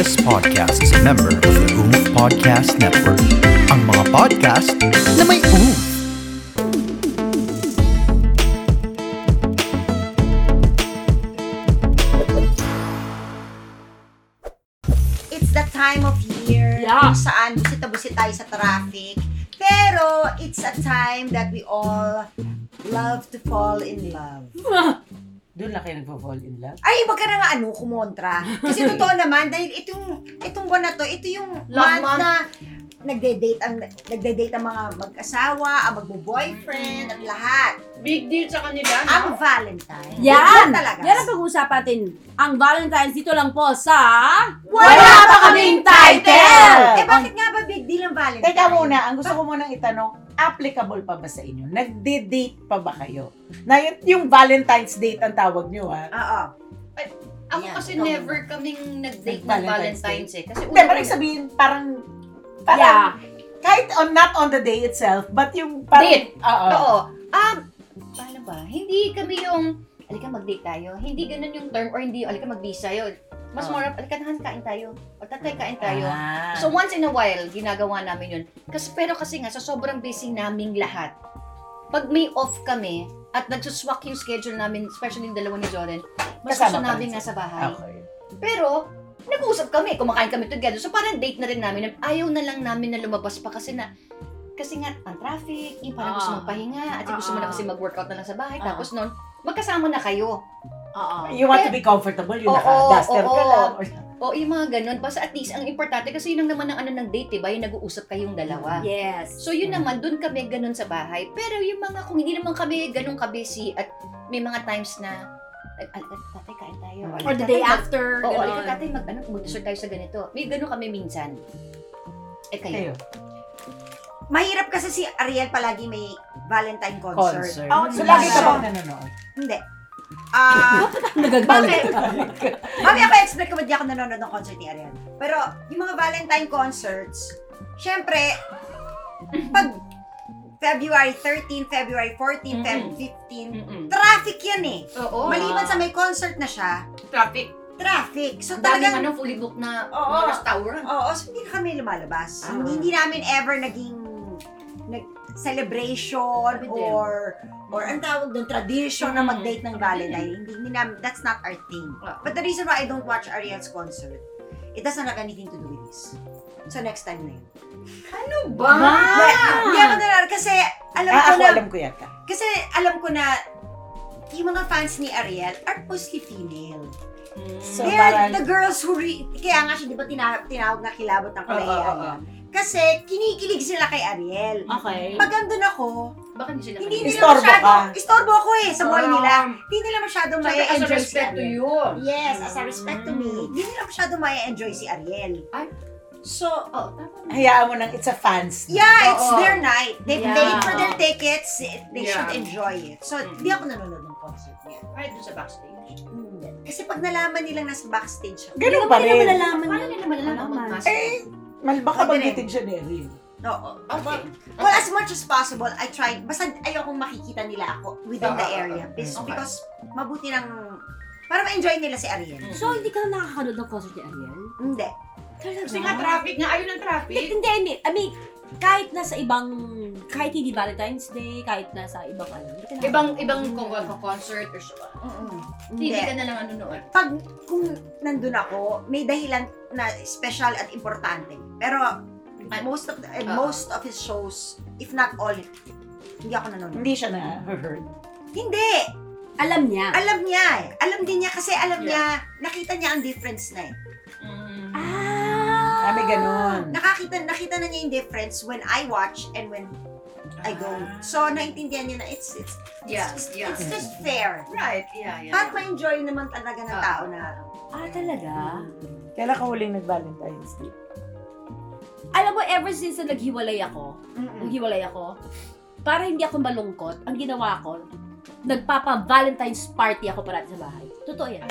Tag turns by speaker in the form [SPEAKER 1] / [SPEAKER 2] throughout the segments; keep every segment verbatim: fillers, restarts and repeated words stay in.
[SPEAKER 1] This podcast is a member of the OOF Podcast Network. Ang mga podcast na may OOF.
[SPEAKER 2] It's the time of year
[SPEAKER 3] Yeah.
[SPEAKER 2] kung saan busit-busit tayo sa traffic. Pero it's a time that we all love to fall in love.
[SPEAKER 4] Doon lang kayo nagpo-fall in love?
[SPEAKER 2] Ay, wag ka na nga ano, kumontra. Kasi totoo naman, dahil itong, itong buwan na to, ito yung
[SPEAKER 3] Love
[SPEAKER 2] month
[SPEAKER 3] month.
[SPEAKER 2] na nagde-date ang, nagde-date ang mga mag-asawa, ang magbo-boyfriend, at lahat.
[SPEAKER 3] Big deal sa kanila,
[SPEAKER 2] Ang
[SPEAKER 3] no?
[SPEAKER 2] Valentine.
[SPEAKER 5] Yan!
[SPEAKER 2] talaga.
[SPEAKER 5] Yan ang pag-uusapan natin. Ang Valentine's dito lang po sa...
[SPEAKER 2] Wala
[SPEAKER 5] pa kaming title!
[SPEAKER 2] Eh, bakit nga ba big deal ang Valentine?
[SPEAKER 4] Teka muna, ang gusto ko munang itanong, applicable pa ba sa inyo? Nagde-date pa ba kayo? Na yung, yung Valentine's date ang tawag nyo, ha?
[SPEAKER 2] Oo.
[SPEAKER 3] Ako
[SPEAKER 2] Ayan,
[SPEAKER 3] kasi
[SPEAKER 2] ikaw
[SPEAKER 3] never kaming nag-date ng
[SPEAKER 4] Nag-Valentine's
[SPEAKER 3] Valentine's eh. Kasi
[SPEAKER 4] Hindi, parang sabihin, parang, parang,
[SPEAKER 5] Yeah.
[SPEAKER 4] kahit on, not on the day itself, but yung parang,
[SPEAKER 3] Date.
[SPEAKER 4] Oo.
[SPEAKER 3] Oo. Ah, paano ba? Hindi kami yung, alika mag-date tayo. Hindi ganun yung term or hindi, alika mag-visa yun. Mas
[SPEAKER 4] Oo.
[SPEAKER 3] more, of, alika nahan, kain tayo. O tatay, kain tayo.
[SPEAKER 4] Ah.
[SPEAKER 3] So once in a while, ginagawa namin yun. Kasi, pero kasi nga, sa sobrang busy naming lahat, pag may off kami, at nagsuswak yung schedule namin, especially yung dalawa ni Joren, mas
[SPEAKER 4] Kasama
[SPEAKER 3] gusto
[SPEAKER 4] pa
[SPEAKER 3] namin
[SPEAKER 4] rin
[SPEAKER 3] nga sa bahay.
[SPEAKER 4] Okay.
[SPEAKER 3] Pero, nag-uusap kami, kumakain kami together. So parang date na rin namin. Ayaw na lang namin na lumabas pa kasi na, kasi nga, ang traffic, yung parang gusto
[SPEAKER 5] Ah.
[SPEAKER 3] magpahinga, at yung gusto mo na kasi mag-workout na lang sa bahay.
[SPEAKER 5] Ah.
[SPEAKER 3] Tapos nun, magkasama na kayo.
[SPEAKER 5] Oo.
[SPEAKER 4] You want to be comfortable, yung
[SPEAKER 3] Oo,
[SPEAKER 4] naka-duster ka
[SPEAKER 3] oo.
[SPEAKER 4] lang.
[SPEAKER 3] O yung mga ganun. Basta at least, ang importante, kasi yun ang naman ang ano ng date, diba? Yung nag-uusap kayong dalawa.
[SPEAKER 5] Yes.
[SPEAKER 3] So yun naman, dun kami ganun sa bahay. Pero yung mga, kung hindi naman kami ganun ka-busy, at may mga times na, ay, ay, tatay, kain tayo.
[SPEAKER 5] Or the day
[SPEAKER 3] Tatay, mag-
[SPEAKER 5] after.
[SPEAKER 3] Oo,
[SPEAKER 5] ganon.
[SPEAKER 3] alika tatay, mag, ano, mag-dessert tayo sa ganito. May ganun kami minsan. Eh kayo?
[SPEAKER 4] Kayo.
[SPEAKER 2] Mahirap kasi si Ariel palagi may Valentine concert.
[SPEAKER 4] Concert.
[SPEAKER 5] Oh,
[SPEAKER 4] so,
[SPEAKER 5] diba?
[SPEAKER 4] lagi ka bang nanonood?
[SPEAKER 2] Hindi. Ah,
[SPEAKER 5] Nagagalit.
[SPEAKER 2] mami ako explain ko ba di ako nanonood ng concert ni Ariel. Pero yung mga Valentine concerts, syempre, pag February thirteen, February fourteen,
[SPEAKER 3] Mm-mm.
[SPEAKER 2] February fifteen,
[SPEAKER 3] Mm-mm.
[SPEAKER 2] traffic yan eh.
[SPEAKER 3] Oo.
[SPEAKER 2] Maliban sa may concert na siya,
[SPEAKER 3] traffic.
[SPEAKER 2] traffic. So
[SPEAKER 3] Ang daming
[SPEAKER 2] talagang,
[SPEAKER 3] ano, fully booked na
[SPEAKER 2] Oo.
[SPEAKER 3] mga restaurant.
[SPEAKER 2] oo, so hindi na kami lumalabas.
[SPEAKER 3] Ah.
[SPEAKER 2] Hindi, hindi namin ever naging nag celebration
[SPEAKER 3] Sabi din.
[SPEAKER 2] or or ang tawag doon, tradition na
[SPEAKER 3] Mm.
[SPEAKER 2] mag-date ng Valentine. Hindi, hindi namin, that's not our thing.
[SPEAKER 3] Ah.
[SPEAKER 2] But the reason why I don't watch Ariel's concert, it doesn't have anything to do with this. So next time na yun.
[SPEAKER 3] Ano
[SPEAKER 5] ba?
[SPEAKER 2] Hindi, hindi ako nalala kasi alam
[SPEAKER 4] Ah,
[SPEAKER 2] ko
[SPEAKER 4] ako
[SPEAKER 2] na,
[SPEAKER 4] alam ko yata.
[SPEAKER 2] kasi alam ko na yung mga fans ni Ariel are mostly female.
[SPEAKER 4] So,
[SPEAKER 2] They're
[SPEAKER 4] parang-
[SPEAKER 2] the girls who re- kaya nga siya, di ba, tina- tinawag na kilabot ng
[SPEAKER 4] Oo,
[SPEAKER 2] kalayaan
[SPEAKER 4] oo,
[SPEAKER 2] niya.
[SPEAKER 4] oo.
[SPEAKER 2] Kasi kinikilig sila kay Ariel.
[SPEAKER 5] Okay.
[SPEAKER 2] Pag andun ako,
[SPEAKER 3] Bakit hindi sila
[SPEAKER 2] hindi
[SPEAKER 3] kanina?
[SPEAKER 2] nila
[SPEAKER 4] Istorbo
[SPEAKER 2] masyado,
[SPEAKER 4] ka.
[SPEAKER 2] istorbo ako eh, sa buhay
[SPEAKER 3] Ah.
[SPEAKER 2] nila. Hindi nila masyadong
[SPEAKER 3] Siyempre,
[SPEAKER 2] may
[SPEAKER 3] as a
[SPEAKER 2] enjoy si
[SPEAKER 3] respect to
[SPEAKER 2] Ariel.
[SPEAKER 3] you.
[SPEAKER 2] Yes, as a respect to me. Hindi nila masyadong may enjoy si Ariel.
[SPEAKER 3] Ay.
[SPEAKER 2] So,
[SPEAKER 3] Oh, tama.
[SPEAKER 4] Hayaan mo nang it's a fans.
[SPEAKER 2] yeah, it's
[SPEAKER 3] Oo.
[SPEAKER 2] their night. They
[SPEAKER 5] Yeah.
[SPEAKER 2] paid for their tickets. They
[SPEAKER 3] Yeah.
[SPEAKER 2] should enjoy it. So,
[SPEAKER 3] Mm.
[SPEAKER 2] hindi ako nanonood ng concert niya.
[SPEAKER 3] Kahit doon sa backstage.
[SPEAKER 2] Hindi. Kasi pag nalaman nilang nasa backstage ako,
[SPEAKER 4] Ganun pa
[SPEAKER 5] Hindi
[SPEAKER 4] rin.
[SPEAKER 5] naman nalalaman
[SPEAKER 3] Paano
[SPEAKER 5] yun.
[SPEAKER 3] nila malalaman
[SPEAKER 5] Alaman.
[SPEAKER 3] mag-mask?
[SPEAKER 4] Eh, mal baka
[SPEAKER 2] Pwede rin.
[SPEAKER 4] banggitin siya ni Ariel.
[SPEAKER 2] oo.
[SPEAKER 3] Okay.
[SPEAKER 2] Well, as much as possible, I try, basta ayokong makikita nila ako within the
[SPEAKER 3] Ah,
[SPEAKER 2] area. Because,
[SPEAKER 3] okay.
[SPEAKER 2] because mabuti ng, para ma-enjoy nila si Ariel.
[SPEAKER 5] So, hindi ka na nakakanood ng concert ni Ariel?
[SPEAKER 2] Hindi.
[SPEAKER 5] Talaga?
[SPEAKER 3] Kasi nga traffic nga, ayun ang traffic.
[SPEAKER 5] Hindi, hindi. I mean, kahit nasa ibang, kahit hindi Valentine's Day, kahit nasa ibang ano. hindi ka
[SPEAKER 3] Ibang,
[SPEAKER 5] nakakanood.
[SPEAKER 3] ibang kung concert or so.
[SPEAKER 2] Hindi.
[SPEAKER 3] Hindi ka na lang ano noon.
[SPEAKER 2] Pag kung nandun ako, may dahilan na special at importante. Pero most of the, eh,
[SPEAKER 3] Ah.
[SPEAKER 2] most of his shows, if not all, hindi ako nanonood.
[SPEAKER 4] Hindi siya na-heard.
[SPEAKER 2] Hindi!
[SPEAKER 5] Alam niya.
[SPEAKER 2] Alam niya eh. Alam din niya kasi alam
[SPEAKER 3] Yeah.
[SPEAKER 2] niya, nakita niya ang difference na eh.
[SPEAKER 5] Ah.
[SPEAKER 4] Ah, may ganun.
[SPEAKER 2] Nakakita, nakita na niya yung difference when I watch and when I go.
[SPEAKER 4] Ah.
[SPEAKER 2] So, naintindihan niya na it's, it's,
[SPEAKER 3] Yeah,
[SPEAKER 2] it's,
[SPEAKER 3] yeah.
[SPEAKER 2] it's just fair.
[SPEAKER 3] Right, yeah, yeah.
[SPEAKER 2] Para ma-enjoy naman talaga ng
[SPEAKER 3] Ah.
[SPEAKER 2] tao na,
[SPEAKER 5] Ah, talaga?
[SPEAKER 4] Kailan ka huling nag-Valentine's Day?
[SPEAKER 5] Alam mo, ever since na naghiwalay ako,
[SPEAKER 2] mm
[SPEAKER 5] naghiwalay ako, para hindi ako malungkot, ang ginawa ko, nagpapa-Valentine's party ako parati sa bahay. Totoo yan.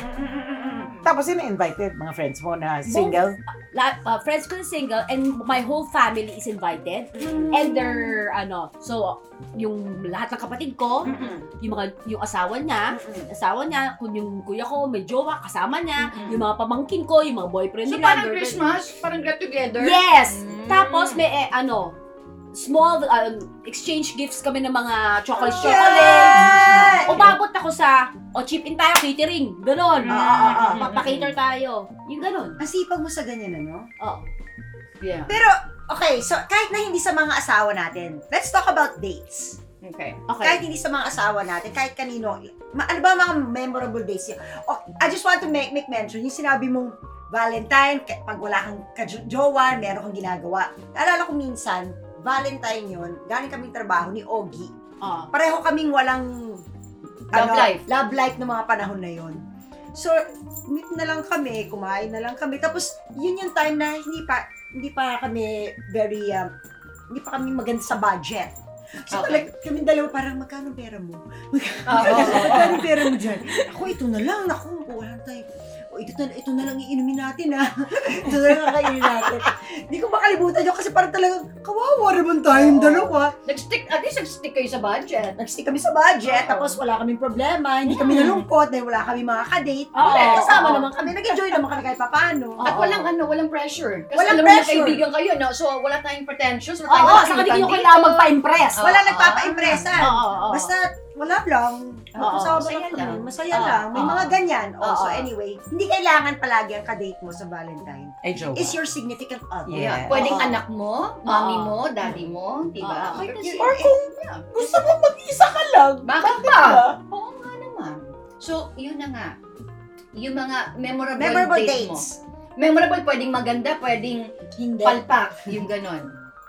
[SPEAKER 4] Tapos sino invited? Mga friends mo na single?
[SPEAKER 5] La, uh, friends ko na single and my whole family is invited. And they're, ano, so, yung lahat ng kapatid ko, yung mga, yung asawa niya, asawa niya, kung yung kuya ko may jowa, kasama niya, yung mga pamangkin ko, yung mga boyfriend
[SPEAKER 3] So,
[SPEAKER 5] nila.
[SPEAKER 3] parang
[SPEAKER 5] girlfriend-
[SPEAKER 3] Christmas? Parang get together?
[SPEAKER 5] Yes!
[SPEAKER 3] Mm.
[SPEAKER 5] Tapos may, eh, ano, small uh, exchange gifts kami ng mga chocolate
[SPEAKER 2] Yeah!
[SPEAKER 5] chocolate. Umabot ako sa, o chip in tayo, catering. Ganon.
[SPEAKER 2] Ah, ah, ah, ah.
[SPEAKER 5] Papacater tayo. Yung ganon.
[SPEAKER 2] Ang sipag mo sa ganyan, ano?
[SPEAKER 5] Oo.
[SPEAKER 3] Yeah.
[SPEAKER 2] Pero, okay, so kahit na hindi sa mga asawa natin, let's talk about dates.
[SPEAKER 3] Okay.
[SPEAKER 5] Okay.
[SPEAKER 2] Kahit hindi sa mga asawa natin, kahit kanino, ma- ano ba mga memorable days yun? Oh, I just want to make make mention, yung sinabi mong Valentine, ka- pag wala kang kajowa, meron kang ginagawa. Naalala ko minsan, Valentine yun, galing kaming trabaho ni Ogie.
[SPEAKER 5] Ah.
[SPEAKER 2] Pareho kaming walang
[SPEAKER 3] Love life.
[SPEAKER 2] love life ng mga panahon na yun. So, meet na lang kami, kumain na lang kami. Tapos, yun yung time na hindi pa, hindi pa kami very, um, hindi pa kami maganda sa budget. So,
[SPEAKER 3] Okay.
[SPEAKER 2] like, kami dalawa parang, magkano pera mo?
[SPEAKER 3] Ah, oo, oo, oo.
[SPEAKER 2] Magkano pera mo dyan? Ako, ito na lang. Naku, wala na tayo. O, ito, na, ito na lang iinumin natin, ha? Ito na lang kainin natin. Hindi ko makalimutan yun kasi parang talagang, kawawa naman tayong
[SPEAKER 3] Oo.
[SPEAKER 2] dalawa.
[SPEAKER 3] Nag-stick, at least nag-stick kayo sa budget.
[SPEAKER 2] Nag-stick kami sa budget,
[SPEAKER 3] Oo.
[SPEAKER 2] tapos wala kaming problema, hindi kami nalungkot dahil wala kami mga kadate.
[SPEAKER 5] Oo.
[SPEAKER 2] Wala, kasama
[SPEAKER 3] Oo.
[SPEAKER 2] naman kami, nag-enjoy naman kami kahit papaano.
[SPEAKER 3] At
[SPEAKER 5] Oo.
[SPEAKER 3] walang ano, walang pressure. Kasi
[SPEAKER 2] Walang
[SPEAKER 3] alam mo
[SPEAKER 2] pressure.
[SPEAKER 3] na kaibigan kayo, no? So, wala tayong pretensions. Wala
[SPEAKER 5] Oo,
[SPEAKER 3] tayong
[SPEAKER 5] saka hindi
[SPEAKER 3] nakikita
[SPEAKER 5] nyo
[SPEAKER 3] dito.
[SPEAKER 5] kailangan magpa-impress.
[SPEAKER 3] Oo.
[SPEAKER 2] Wala nagpapa-impressan.
[SPEAKER 5] Oo, oo, oo.
[SPEAKER 2] Basta, wala lang.
[SPEAKER 5] Oo,
[SPEAKER 2] Kasama
[SPEAKER 3] masaya
[SPEAKER 2] lang
[SPEAKER 3] lang.
[SPEAKER 2] kami. Masaya
[SPEAKER 5] Oo,
[SPEAKER 2] lang. May
[SPEAKER 5] oo.
[SPEAKER 2] mga ganyan. Oh, so
[SPEAKER 5] Oo.
[SPEAKER 2] anyway, hindi kailangan palagi ang kadate mo sa Valentine.
[SPEAKER 4] Ay, jowa.
[SPEAKER 2] Is your significant other.
[SPEAKER 4] Yeah.
[SPEAKER 3] Yeah. Pwedeng
[SPEAKER 2] Oo.
[SPEAKER 3] anak mo, mommy
[SPEAKER 5] Oo.
[SPEAKER 3] mo, daddy mo, di ba?
[SPEAKER 5] Oo.
[SPEAKER 3] Kahit na si-
[SPEAKER 4] Or kung
[SPEAKER 3] Yeah.
[SPEAKER 4] gusto mo mag-isa ka lang.
[SPEAKER 3] Bakit
[SPEAKER 4] Bakit
[SPEAKER 3] ba?
[SPEAKER 4] ba?
[SPEAKER 3] Oo nga naman. So, yun na nga. Yung mga memorable,
[SPEAKER 2] Memorable
[SPEAKER 3] date mo.
[SPEAKER 2] dates.
[SPEAKER 3] Memorable, pwedeng maganda, pwedeng
[SPEAKER 2] Hindi.
[SPEAKER 3] palpak, yung ganon.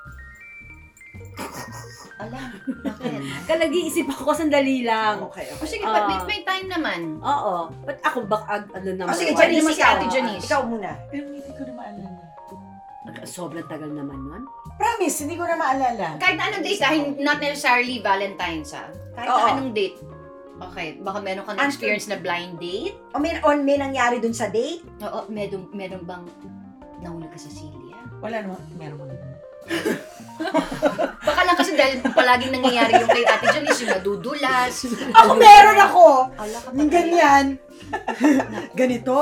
[SPEAKER 3] Alam, bakit?
[SPEAKER 5] Nag-iisip ako sandali lang.
[SPEAKER 2] Okay,
[SPEAKER 3] O
[SPEAKER 2] okay.
[SPEAKER 3] sige,
[SPEAKER 5] Ah.
[SPEAKER 3] but may, may time naman.
[SPEAKER 5] Oo. But ako, bak, ag- ano naman.
[SPEAKER 2] Oh, sige,
[SPEAKER 3] Pwede
[SPEAKER 2] Janice,
[SPEAKER 3] naman si
[SPEAKER 2] ikaw.
[SPEAKER 3] Ate Janice.
[SPEAKER 2] Ikaw muna.
[SPEAKER 4] Pero hindi ko na maalala.
[SPEAKER 5] Sobrang tagal naman nun.
[SPEAKER 4] Promise, hindi ko na maalala.
[SPEAKER 3] Kahit na anong date, dahil not necessarily Valentine's, ha? Kahit
[SPEAKER 2] Oo.
[SPEAKER 3] na anong date. Okay, baka meron kang
[SPEAKER 2] Ang-
[SPEAKER 3] experience na blind date.
[SPEAKER 2] O may, on, may nangyari dun sa date?
[SPEAKER 3] Oo, meron, meron bang nahulog ka sa Celia?
[SPEAKER 4] Wala naman. Meron mo dito.
[SPEAKER 3] Baka lang kasi dahil palaging nangyayari yung kay Ate Janice, yung nadudulas.
[SPEAKER 2] Ako meron ako!
[SPEAKER 3] Ala ka
[SPEAKER 2] Yung ganyan. Ganito.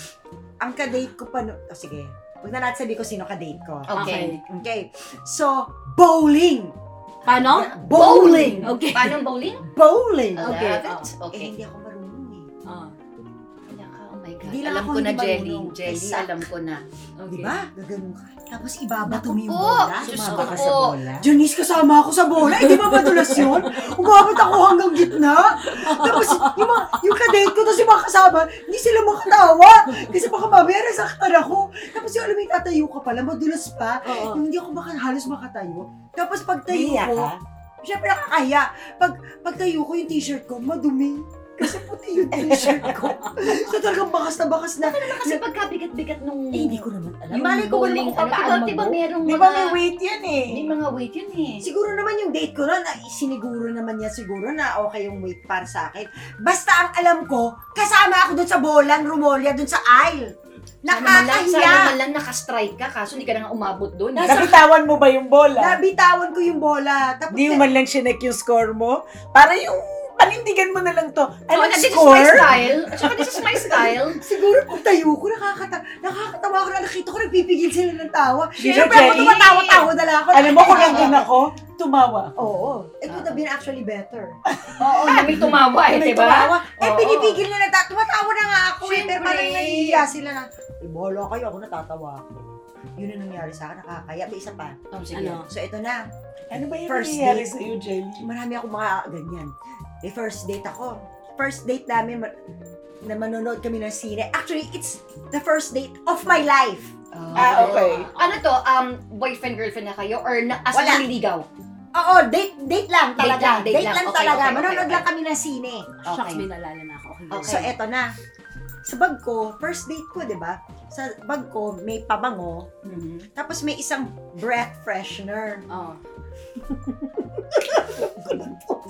[SPEAKER 2] Ang kadate ko pa no... Oh, sige. Huwag na natin sabi ko sino kadate ko.
[SPEAKER 3] Okay.
[SPEAKER 2] Okay. So, bowling!
[SPEAKER 5] Paano?
[SPEAKER 2] Bowling!
[SPEAKER 5] Okay.
[SPEAKER 3] Paano bowling?
[SPEAKER 2] Bowling!
[SPEAKER 3] I
[SPEAKER 5] Okay,
[SPEAKER 3] love it.
[SPEAKER 2] Eh,
[SPEAKER 3] Okay.
[SPEAKER 2] hindi ako marunong eh.
[SPEAKER 5] Ah.
[SPEAKER 3] Kaya ka, oh my God.
[SPEAKER 2] Hindi lang
[SPEAKER 3] alam
[SPEAKER 2] ako
[SPEAKER 3] ko na,
[SPEAKER 2] hindi
[SPEAKER 3] Jelly.
[SPEAKER 2] marunong.
[SPEAKER 3] Jelly,
[SPEAKER 2] Exact.
[SPEAKER 3] alam ko na.
[SPEAKER 2] Di ba? Gaganon ka. Tapos ibabato mo yung
[SPEAKER 3] Naku po!
[SPEAKER 2] bola.
[SPEAKER 3] Diyos
[SPEAKER 4] Sumama
[SPEAKER 3] ko
[SPEAKER 4] ka
[SPEAKER 3] po.
[SPEAKER 4] sa bola.
[SPEAKER 2] Janice, kasama ako sa bola. Eh, di ba madulas yun? Umabot ako hanggang gitna. Tapos, yung, mga, yung kadate ko, tapos yung mga kasama, hindi sila makatawa. Kasi baka mamaya nasaktan ako. Tapos yung alam mo, yung tatayo ka pala, madulas pa.
[SPEAKER 5] Oo.
[SPEAKER 2] Yung hindi ako maka, halos makatayo. Tapos pag tayo
[SPEAKER 4] Nahiya
[SPEAKER 2] ko,
[SPEAKER 4] ka?
[SPEAKER 2] syempre nakakaya. Pag, pag tayo ko, yung t-shirt ko, madumi. Kasi puti yung t-shirt ko. So talagang bakas na bakas na.
[SPEAKER 3] Kasi pagkabigat-bigat nung...
[SPEAKER 2] Eh, hindi ko naman alam.
[SPEAKER 3] Yung
[SPEAKER 2] Malay ko ba
[SPEAKER 3] bowling,
[SPEAKER 2] naman kung
[SPEAKER 3] ano,
[SPEAKER 2] paano
[SPEAKER 3] diba, diba
[SPEAKER 2] mag-bowl?
[SPEAKER 3] merong
[SPEAKER 4] Di
[SPEAKER 3] mga...
[SPEAKER 4] ba may weight yan eh?
[SPEAKER 3] May mga weight yun eh.
[SPEAKER 2] Siguro naman yung date ko noon, siniguro naman niya siguro na okay yung weight para sa akin. Basta ang alam ko, kasama ako doon sa bolan, Rumolya, doon sa aisle.
[SPEAKER 3] Sana man lang, sana man
[SPEAKER 2] Nakakahiya.
[SPEAKER 3] lang nakastrike ka, kaso hindi ka na nga umabot doon. eh.
[SPEAKER 4] Nabitawan mo ba yung bola?
[SPEAKER 2] Nabitawan ko yung bola. Tapos,
[SPEAKER 4] Di mo man lang sinek yung score mo? Para yung panindigan mo na lang to.
[SPEAKER 3] So,
[SPEAKER 4] Anong
[SPEAKER 3] this is my
[SPEAKER 4] score?
[SPEAKER 3] style. At saka this is my style.
[SPEAKER 2] siguro pag tayo ko, nakakata nakakatawa ako na nakita ko, nagpipigil sila ng tawa.
[SPEAKER 4] Siyempre,
[SPEAKER 2] Siyempre ako
[SPEAKER 4] Jenny.
[SPEAKER 2] tumatawa-tawa na lang ako.
[SPEAKER 4] Alam mo kung nandun ako, tumawa ako.
[SPEAKER 2] Oo. It would have been actually better.
[SPEAKER 3] Oo, na may tumawa eh,
[SPEAKER 2] May
[SPEAKER 3] diba?
[SPEAKER 2] tumawa. Eh,
[SPEAKER 3] Oo.
[SPEAKER 2] pinipigil nila na, tumatawa na nga ako eh. Pero
[SPEAKER 3] Siyempre.
[SPEAKER 2] parang nahihiya sila na, eh, bola kayo, ako natatawa ako. Yun ang nangyari sa akin, nakakaya. May isa pa.
[SPEAKER 3] Oh, sige.
[SPEAKER 5] Ano?
[SPEAKER 2] So, ito na.
[SPEAKER 4] Ano ba yung
[SPEAKER 2] First
[SPEAKER 4] nangyayari
[SPEAKER 2] date.
[SPEAKER 4] sa'yo, Jelly?
[SPEAKER 2] Marami akong mga ganyan. May first date ako. First date namin, ma- na manonood kami ng sine. Actually, it's the first date of my life.
[SPEAKER 3] Oh.
[SPEAKER 4] Ah, okay.
[SPEAKER 3] Ano to? Um, boyfriend-girlfriend na kayo? Or na, as
[SPEAKER 2] Wala.
[SPEAKER 3] naliligaw?
[SPEAKER 2] Oo, date date lang
[SPEAKER 3] Date
[SPEAKER 2] talaga.
[SPEAKER 3] lang, date lang. Okay,
[SPEAKER 2] talaga.
[SPEAKER 3] okay,
[SPEAKER 2] Manonood
[SPEAKER 3] okay,
[SPEAKER 2] lang kami ng sine.
[SPEAKER 5] Shucks,
[SPEAKER 3] Okay.
[SPEAKER 5] may naalala na ako. Okay.
[SPEAKER 3] Okay.
[SPEAKER 2] So, eto na. Sa bag ko, first date ko, di ba? Sa bag ko, may pabango.
[SPEAKER 3] Mhm.
[SPEAKER 2] Tapos may isang breath freshener.
[SPEAKER 5] Oh.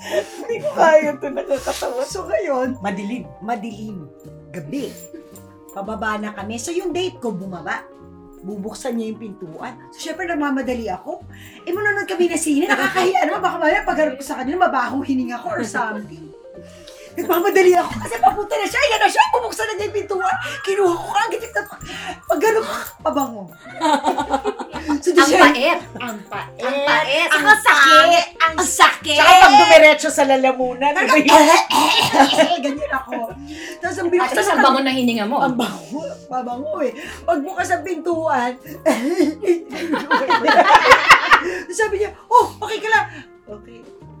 [SPEAKER 4] Hindi ko kaya ito, nakakatawa.
[SPEAKER 2] So ngayon,
[SPEAKER 4] Madilim.
[SPEAKER 2] madilim, gabi. Pababa na kami. So yung date ko, bumaba. Bubuksan niya yung pintuan. So syempre nagmamadali ako. Eh manonood kami na sine, nakakahiya naman. Baka mamaya pagharap ko sa kanila, mabahong hininga ko or something. Nagmamadali ako kasi papunta na siya. Yan na siya, bubuksan na niya yung pintuan. Kinuha ko kagad yung tap- pag gano'n, pabango. So,
[SPEAKER 3] Ang
[SPEAKER 2] siya-
[SPEAKER 3] pait.
[SPEAKER 2] Ang pait.
[SPEAKER 3] Ang pait.
[SPEAKER 2] Ang
[SPEAKER 5] Ang sakit.
[SPEAKER 2] pangit. Ang
[SPEAKER 5] Ang sakit!
[SPEAKER 4] Tsaka pag dumiretso sa lalamunan,
[SPEAKER 2] Talagang,
[SPEAKER 4] iba yun.
[SPEAKER 2] eh, eh, eh, ganyan ako. Tapos ang
[SPEAKER 3] At
[SPEAKER 2] binuksan
[SPEAKER 3] sa
[SPEAKER 2] ng-
[SPEAKER 3] bango na hininga mo.
[SPEAKER 2] Ang bango, mabango eh. Pagbukas ng pintuan, sabi niya, oh, okay ka lang. Okay.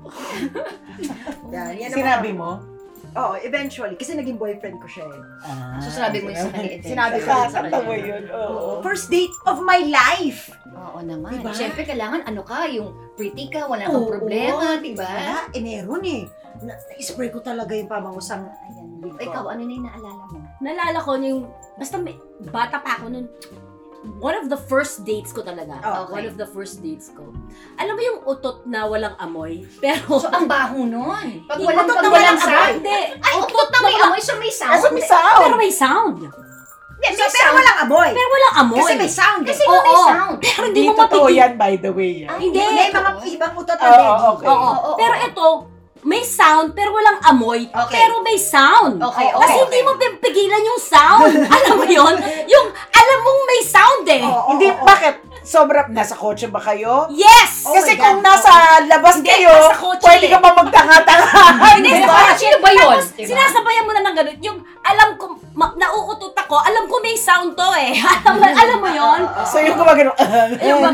[SPEAKER 2] Yan, yan ang
[SPEAKER 4] Sinabi
[SPEAKER 2] mga-
[SPEAKER 4] mo?
[SPEAKER 2] Oo, eventually. Kasi naging boyfriend ko siya eh.
[SPEAKER 4] Ah,
[SPEAKER 3] So, sinabi mo yun sa kanya.
[SPEAKER 2] Sinabi ko yun sa kanya.
[SPEAKER 4] Nakakatawa yun, oo.
[SPEAKER 2] First date of my life.
[SPEAKER 3] Oo naman.
[SPEAKER 2] Diba?
[SPEAKER 3] Siyempre, kailangan ano ka, yung pretty ka, wala kang
[SPEAKER 2] Oo.
[SPEAKER 3] problema, diba?
[SPEAKER 2] Diba? Eh, meron eh. Na- Na-spray ko talaga yung pabangusang
[SPEAKER 3] Ayan.
[SPEAKER 2] ligo.
[SPEAKER 3] Ikaw, ano na yung naalala mo?
[SPEAKER 5] Naalala ko yung, basta may, bata pa ako nun, one of the first dates ko talaga.
[SPEAKER 2] Oh,
[SPEAKER 3] okay.
[SPEAKER 5] One of the first dates ko. Alam mo yung utot na walang amoy? Pero,
[SPEAKER 3] So, ang baho nun. Pag
[SPEAKER 5] Hindi,
[SPEAKER 3] walang,
[SPEAKER 5] utot
[SPEAKER 3] pag
[SPEAKER 5] na
[SPEAKER 3] walang
[SPEAKER 5] walang
[SPEAKER 3] sound.
[SPEAKER 5] amoy. Hindi.
[SPEAKER 3] Ay, utot na may amoy, so may sound.
[SPEAKER 4] Kaso may sound.
[SPEAKER 5] Pero may sound.
[SPEAKER 3] Hindi,
[SPEAKER 2] So,
[SPEAKER 3] may
[SPEAKER 2] pero
[SPEAKER 3] sound.
[SPEAKER 2] walang amoy.
[SPEAKER 5] Pero walang amoy.
[SPEAKER 2] Kasi may sound eh.
[SPEAKER 3] Kasi nga may
[SPEAKER 5] Oo.
[SPEAKER 3] sound.
[SPEAKER 5] Pero
[SPEAKER 4] Hindi
[SPEAKER 5] hindi mo
[SPEAKER 4] totoo
[SPEAKER 5] mapigil.
[SPEAKER 4] yan, by the way. ah.
[SPEAKER 5] Hindi.
[SPEAKER 2] May mga ibang utot na
[SPEAKER 4] Oo,
[SPEAKER 2] baby.
[SPEAKER 4] okay.
[SPEAKER 5] Oo.
[SPEAKER 3] Oo, oo.
[SPEAKER 5] Pero ito, may sound, pero walang amoy.
[SPEAKER 3] Okay.
[SPEAKER 5] Pero may sound.
[SPEAKER 3] Okay, okay.
[SPEAKER 5] Kasi hindi mo pipigilan yung sound. Alam mo yun? Yung, alam mong may sound eh.
[SPEAKER 2] Oo,
[SPEAKER 4] Hindi,
[SPEAKER 2] oo, oo.
[SPEAKER 4] bakit? Sobrang, nasa kotse ba kayo?
[SPEAKER 5] Yes!
[SPEAKER 2] Oh
[SPEAKER 4] Kasi
[SPEAKER 2] my
[SPEAKER 4] kung
[SPEAKER 2] God.
[SPEAKER 4] nasa labas
[SPEAKER 5] Hindi,
[SPEAKER 4] kayo,
[SPEAKER 5] nasa kotse
[SPEAKER 4] pwede
[SPEAKER 5] eh.
[SPEAKER 4] ka ba magtanga-tanga?
[SPEAKER 5] Hindi,
[SPEAKER 3] Diba?
[SPEAKER 5] sa kotse.
[SPEAKER 3] Sino ba yun?
[SPEAKER 5] Tapos,
[SPEAKER 3] Diba?
[SPEAKER 5] sinasabayan mo na ng ganun. Yung, alam ko, ma- nauutot ako, alam ko may sound to eh. alam, mo- alam mo yun?
[SPEAKER 4] So yung gumagano,
[SPEAKER 5] Yung mag-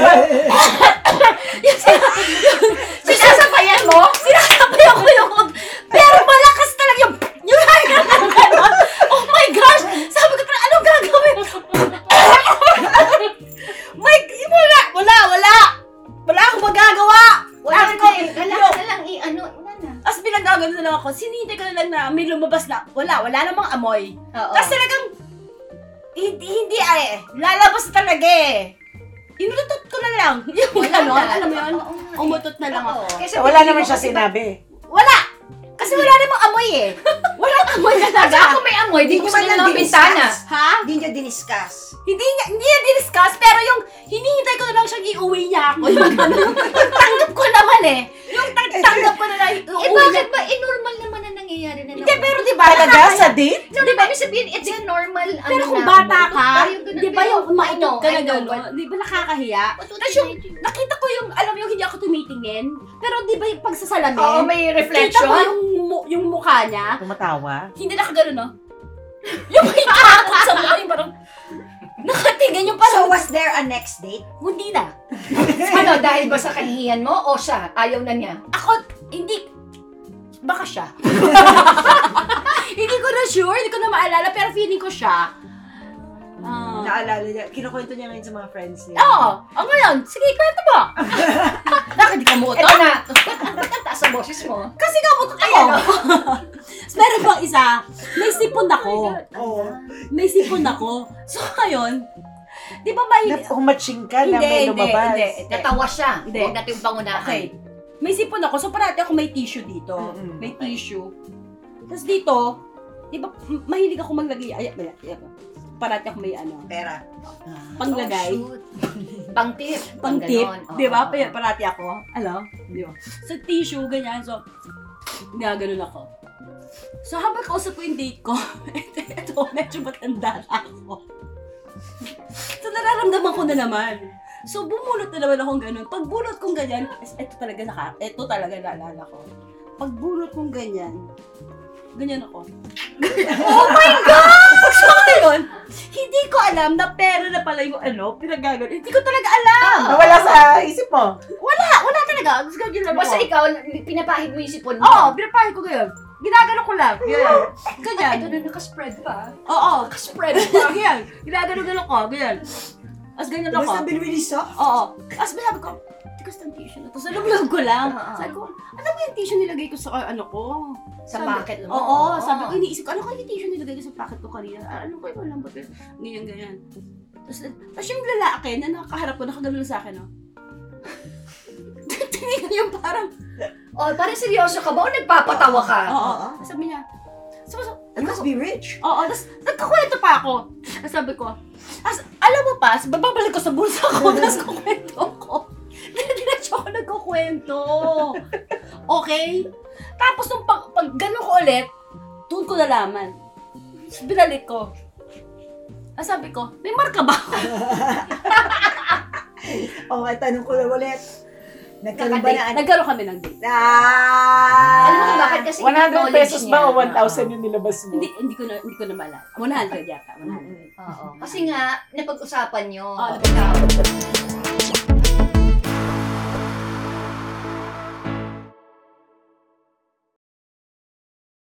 [SPEAKER 3] Sinasabayan mo?
[SPEAKER 5] Sinasabayan ko yung, pero malakas talaga yung, yung gano'n. Oh my gosh! Sabi ko talaga, anong gagawin? my, wala, wala, wala. Wala akong magagawa.
[SPEAKER 3] Wala
[SPEAKER 5] Sabi
[SPEAKER 3] na
[SPEAKER 5] ko,
[SPEAKER 3] eh. Kailangan na lang i-ano. Wala na.
[SPEAKER 5] Tapos pinagagano na lang ako, sinintay ko na lang na may lumabas na, wala, wala namang amoy.
[SPEAKER 3] Oo.
[SPEAKER 5] Tapos talagang, hindi, hindi ay, lalabas talaga eh. Inutot ko na lang. Yung
[SPEAKER 3] Wala
[SPEAKER 5] gano'n,
[SPEAKER 3] na.
[SPEAKER 5] alam mo yun?
[SPEAKER 3] Oo nga eh.
[SPEAKER 5] Umutot na lang ako.
[SPEAKER 3] Oo. Kasi
[SPEAKER 4] wala
[SPEAKER 3] hindi
[SPEAKER 4] naman
[SPEAKER 3] mo
[SPEAKER 4] siya
[SPEAKER 3] kasi-
[SPEAKER 4] sinabi.
[SPEAKER 5] Wala! Kasi wala namang amoy eh. Walang amoy
[SPEAKER 3] At
[SPEAKER 5] talaga.
[SPEAKER 3] saka kung may amoy, di
[SPEAKER 2] Hindi
[SPEAKER 3] buksan
[SPEAKER 2] man
[SPEAKER 3] niya
[SPEAKER 2] lang
[SPEAKER 3] ng bintana.
[SPEAKER 2] diniscuss.
[SPEAKER 5] Ha?
[SPEAKER 2] Hindi niya diniscuss.
[SPEAKER 5] Hindi niya, hindi niya diniscuss, pero yung hinihintay ko na lang siyang iuwi niya ako. Yung gano'n. Tanggap ko naman eh. Yung tang- tanggap ko na lang
[SPEAKER 3] Eh
[SPEAKER 5] iuwi
[SPEAKER 3] bakit
[SPEAKER 5] niya.
[SPEAKER 3] ba? Eh normal naman na nangyayari na
[SPEAKER 5] Hindi, pero di ba?
[SPEAKER 4] Talaga,
[SPEAKER 5] nakakaya-
[SPEAKER 4] sa date?
[SPEAKER 3] So, di ba, ibig sabihin, it's a normal, ano
[SPEAKER 5] Pero kung
[SPEAKER 3] na,
[SPEAKER 5] bata
[SPEAKER 3] utot
[SPEAKER 5] ka,
[SPEAKER 3] tayo, ganun,
[SPEAKER 5] di ba
[SPEAKER 3] pero-
[SPEAKER 5] yung maitot
[SPEAKER 3] I
[SPEAKER 5] ka na
[SPEAKER 3] know, I know,
[SPEAKER 5] gano'n? Di ba nakakahiya?
[SPEAKER 3] but what
[SPEAKER 5] Tapos
[SPEAKER 3] did
[SPEAKER 5] yung,
[SPEAKER 3] I do?
[SPEAKER 5] nakita ko yung, alam mo yung hindi ako tumitingin, pero di ba yung pagsasalamin?
[SPEAKER 3] Oo, may
[SPEAKER 5] Kita ko
[SPEAKER 3] reflection.
[SPEAKER 5] yung, mu- yung mukha niya,
[SPEAKER 4] Tumatawa?
[SPEAKER 5] hindi nakagano no? Yung may takot sa mukha, yung parang, nakatingin yung
[SPEAKER 2] So,
[SPEAKER 5] parang,
[SPEAKER 2] was there a next date?
[SPEAKER 5] hindi na.
[SPEAKER 3] Ano, dahil ba sa kahihiyan mo o siya? Ayaw na niya?
[SPEAKER 5] Ako, hindi, baka siya. Hindi ko na sure, hindi ko na maalala, pero feeling ko siya. Ah.
[SPEAKER 2] Naalala niya, kinukwento niya ngayon sa mga friends niya.
[SPEAKER 5] Oo, oh, ngayon, sige, kwento mo. Bakit di ka mo
[SPEAKER 3] Ito na. Ba't ang taas ang boses mo?
[SPEAKER 5] Kasi nga butot ako. Meron pang isa, may sipon ako.
[SPEAKER 2] Oo.
[SPEAKER 5] May sipon ako. So ngayon, di ba may...
[SPEAKER 4] Na, umatching ka na
[SPEAKER 5] Hindi,
[SPEAKER 4] may
[SPEAKER 5] hindi,
[SPEAKER 4] lumabas.
[SPEAKER 5] hindi.
[SPEAKER 3] Natawa siya.
[SPEAKER 5] Hindi.
[SPEAKER 3] Huwag natin pangunahan.
[SPEAKER 5] Okay. May sipon ako, so parati ako may tissue dito.
[SPEAKER 4] Mm-mm.
[SPEAKER 5] May tissue. Tapos dito, di ba, m- mahilig ako maglagay. Ay, ay, ay, parati ako may ano,
[SPEAKER 2] Pera.
[SPEAKER 5] panglagay.
[SPEAKER 3] Oh, shoot. Pang tip.
[SPEAKER 5] Pang tip,
[SPEAKER 3] ganon.
[SPEAKER 5] di ba?
[SPEAKER 3] Oo,
[SPEAKER 5] Pa-
[SPEAKER 3] oo.
[SPEAKER 5] Parati ako, alam, di ba? So, tissue, ganyan. So, gaganon ako. So, habang kausap ko yung date ko, ito, medyo matanda na ako. So, nararamdaman ko na naman. So, bumulot na naman akong ganun. Pag bulot kong ganyan, ito talaga naka, ito talaga naalala ko. Pag bulot kong ganyan, ganyan ako. Oh my God! So, ngayon, hindi ko alam na pera na pala yung ano, pinagagano. Hindi ko talaga alam.
[SPEAKER 4] Nawala sa isip mo.
[SPEAKER 5] Wala, wala talaga. Gusto ko lang
[SPEAKER 3] Basta
[SPEAKER 5] ako.
[SPEAKER 3] ikaw, pinapahid mo yung sipon mo.
[SPEAKER 5] Oo, pinapahin ko ganyan. Ginagano ko lang. Ganyan. Ganyan.
[SPEAKER 3] Ito na nakaspread pa.
[SPEAKER 5] Oo, spread pa. Ganyan. Ginagano-gano ko. Ganyan. Tapos ganyan ako.
[SPEAKER 2] Basta binwilisa?
[SPEAKER 5] Oo. Tapos sabi ko, tikas ng tissue na to. Sa loob ko lang.
[SPEAKER 3] Oo.
[SPEAKER 5] Sabi ko, ano ba yung tissue nilagay ko sa ano ko?
[SPEAKER 3] Sa
[SPEAKER 5] Sabi-
[SPEAKER 3] pocket mo.
[SPEAKER 5] Oo, sabi ko, iniisip ko, ano kaya yung tissue nilagay ko sa pocket ko kanina? Ah, Ano ba yung malambot yun? Ganyan, ganyan. Tapos, tapos yung lalaki na nakakaharap ko, nakagano lang sa akin, no? yung parang,
[SPEAKER 3] Oh, parang seryoso ka ba o nagpapatawa ka?
[SPEAKER 5] oo, sabi niya, so, so,
[SPEAKER 2] You must be rich.
[SPEAKER 5] oo, tapos nagkakwento pa ako. Tapos sabi ko, as, alam mo pa, babalik ko sa bulsa ko, tapos kukwento ko. Diretso ako nagkukwento. Okay? Tapos nung pag, pag gano'n ko ulit, doon ko nalaman. Tapos binalik ko. Ah, sabi ko, may marka ba?
[SPEAKER 2] Okay, tanong ko na ulit. Nagkaroon ba na ano?
[SPEAKER 5] Nagkaroon kami ng date.
[SPEAKER 2] Ah!
[SPEAKER 3] Alam mo kung bakit kasi
[SPEAKER 4] one hundred
[SPEAKER 3] knowledge
[SPEAKER 4] pesos
[SPEAKER 3] niya.
[SPEAKER 4] ba o one thousand yung nilabas mo?
[SPEAKER 5] Hindi hindi ko na hindi ko na maalala. one hundred yata. one hundred.
[SPEAKER 3] Oo. Kasi nga, napag-usapan nyo.
[SPEAKER 5] Oo, napag-usapan.